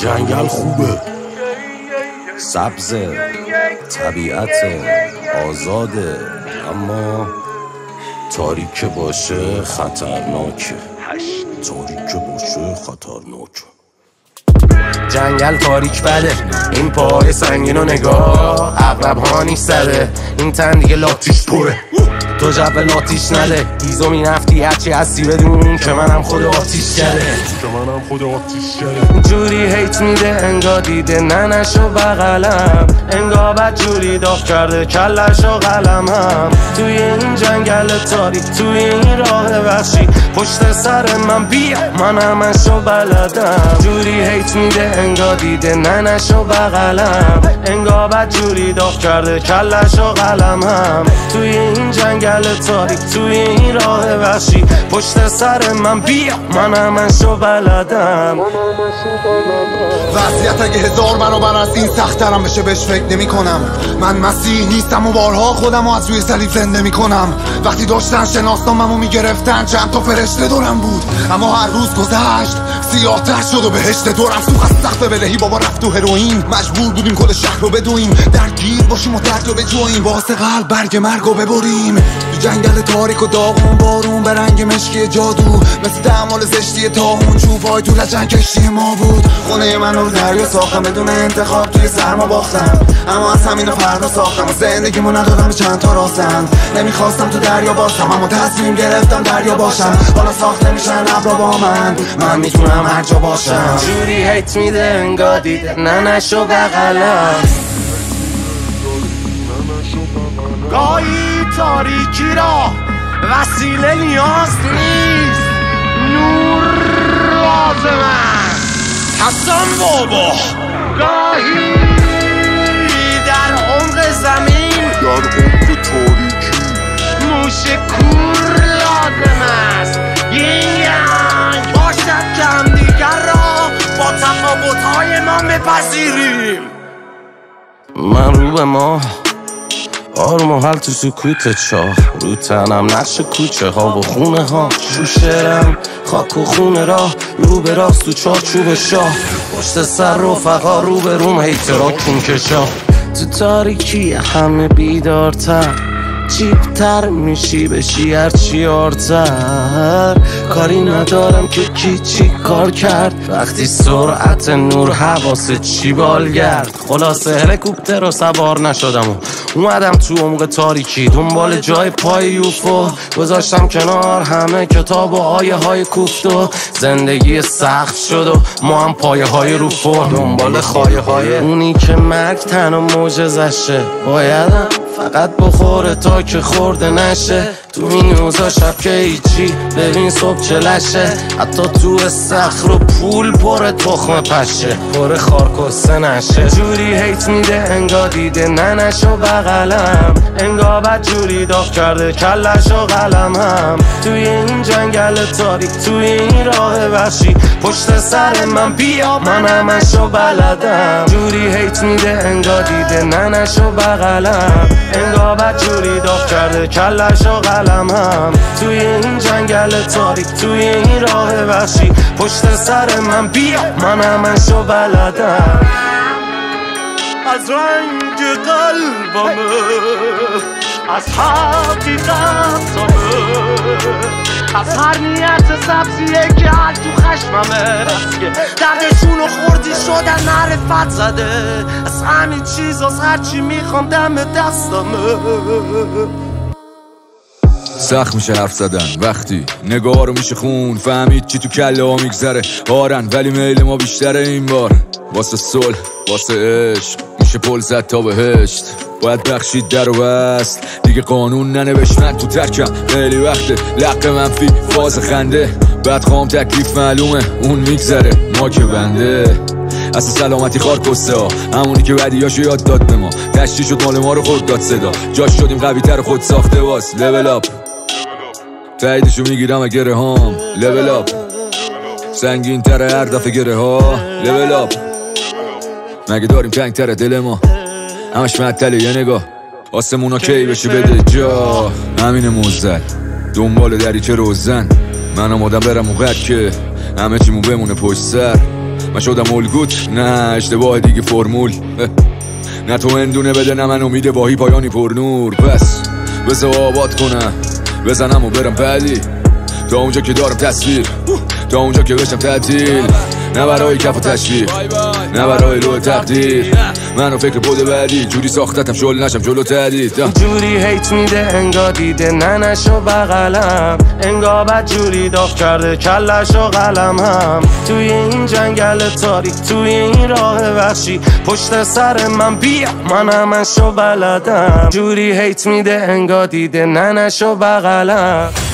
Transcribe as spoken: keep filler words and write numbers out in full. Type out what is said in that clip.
جنگل خوبه، سبز، طبیعت آزاده، اما تاریک باشه خطرناکه. تاریک باشه خطرناکه. جنگل تاریک بده، این پای سنگین و نگاه عقرب ها نیش زده، این تن دیگه لاتیش پره، تو جب لاتیش نده. ایزو می نفتی هرچی هستی بدون که منم خود آتیش کرده، که منم خود آتیش کرده. جوری هیت میده انگا دیده ننشو بغلم، انگا بد جوری داغ کرده کلشو قلمم. توی این جنگل تاریک، توی این راه وحشی، پشت سر من بیا من همشو بلدم. جوری هیت میده انگا دیده ننشو بغلم، انگا بد جوری داغ کرده کلشو قلمم. توی این جنگل تاریک، توی این راه وحشی، پشت سر من بیا من همشو بلدم. وضعیت اگه هزار برابر از این سخت ترم بشه بهش فکر نمی کنم. من مسیح نیستم و بارها خودم از روی صلیب زنده می کنم. وقتی داشتن شناسنامه‌مو میگرفتن چند تا فرشته دورم بود، اما هر روز گذشت سیاه تر شد و بهشت دورم سوخ از سخت بدهی. بابا رفت تو هروئین، مجبور بودیم کل شهر رو بدویم، درگیر باشیم و درد رو بجویم، واسه قلب برگ مرگ رو ببریم. تو جنگل تاریک و داغون بارون به رنگ مشکی جادو، مثل تعمال زشتی تاهون چوبای تو لجن کشتی ما بود. خونه من رو دریا ساختم بدون انتخاب، توی سرما باختم، اما از همین فردا ساختم و زندگیمو ندادم به چند تا راستم. نمیخواستم تو دریا باشم اما تصمیم گرفتم دریا باشم. حالا ساخته میشن ابرا با من، من میتونم هر جا باشم. جوری هیت میده انگا دیده ننشو بغلم، گاهی تاریکی را وسیله نیاز نیست، نور لازم است. حسن بابا گاهی در عمق زمین، در عمق تاریکی، موش کور لازم است. ینگ باشد که همدیگر را با تفاوت‌های ما بپذیریم. من رو به ما آروم و حل تو سکوت چاه، رو تنم نقش کوچه ها و خونه ها، شوشرم خاک و خونه راه، رو به راست تو چارچوب شاه، پشت سر رفقا رو به روم هیترا کون کشا. تو تاریکی همه بیدارتر، چیپتر میشی بشی هرچی آرتر. کاری ندارم که کی چی کار کرد، وقتی سرعت نور حواست چی بالگرد. خلاصه هلیکوپتر رو سوار نشدم و اومدم تو عمق تاریکی، دنبال جای پای یوفو گذاشتم کنار همه کتاب و آیه های کوفت و زندگی سخت شد و ما هم پایه های رو فرم، دنبال خایه های اونی که مرگ تن و معجزشه. بایدم فقط بخوره تا که خورده نشه، تو این اوضاع شب که هیچی ببین صبح چلشه. حتی تو صخر و پول پر تخم پشه، پر خارکسته نشه. جوری هیت میده انگا دیده ننشو بغلم، انگا بد جوری داغ کرده کلشو قلمم. توی این جنگل تاریک، توی این راه وحشی، پشت سر من بیا من همشو بلدم. جوری هیت میده انگا دیده ننشو بغلم، انگا بد جوری داغ کرده کلشو قلمم. توی این جنگل تاریک، توی این راه وحشی، پشت سر من بیا من همشو بلدم. از رنگ قلبمه، از حقیقتمه، از هر نیت سبزیه که هر تو خشممه، که دردشون رو خوردی شدن معرفت زده. از همین چیز از هرچی میخوام دم دستمه. سخت میشه حرف زدن وقتی نگاه رو میشه خون، فهمید چی تو کله ها میگذره. هارن ولی میل ما بیشتره این بار، واسه صلح واسه عشق میشه پل زد تا بهشت. باید بخشید در و بست دیگه قانون ننوشت، من تو ترکم خیلی وقته. لق منفی فاز خنده، بعد خوام تکلیف معلومه اون میگذره ما که بنده. اصلا سلامتی خار کسته ها، همونی که بدیاشو یاد داد به ما، تشتی شد مال ما رو خود داد صدا. جاش شدیم قوی تر خود ساخته واس، لول اپ تاییدشو میگیرم اگه رهام. لول اپ سنگین تره هر دفعه گره ها. لول اپ مگه داریم تنگ تره دل ما، همش معطله یه نگاه آسمونا کی بشه بده جا. همین موزل دنبال دریچه روزن، من آمادم برم اون قد که همه چیمون بمونه پشت سر. من شدم الگوت، نه اشتباه دیگه فرمول. نه تو اندونه بده نه من امید واهی پایانی پر نور. پس بذار آباد کنم بزنم و برم بعدی، تا اونجا که دارم تصویر، تا اونجا که بشم تعطیل. نه برای کف و تشویق، نه برای روح تقدیر، منو فکر بوده بعدی جوری ساختتم شل نشم جلو تردید. جوری هیت میده انگا دیده ننشو بغلم، انگا بد جوری داغ کرده کلش و قلم هم. توی این جنگل تاریک توی این راه وحشی پشت سر من بیا من همشو بلدم. جوری هیت میده انگا دیده ننشو بغلم.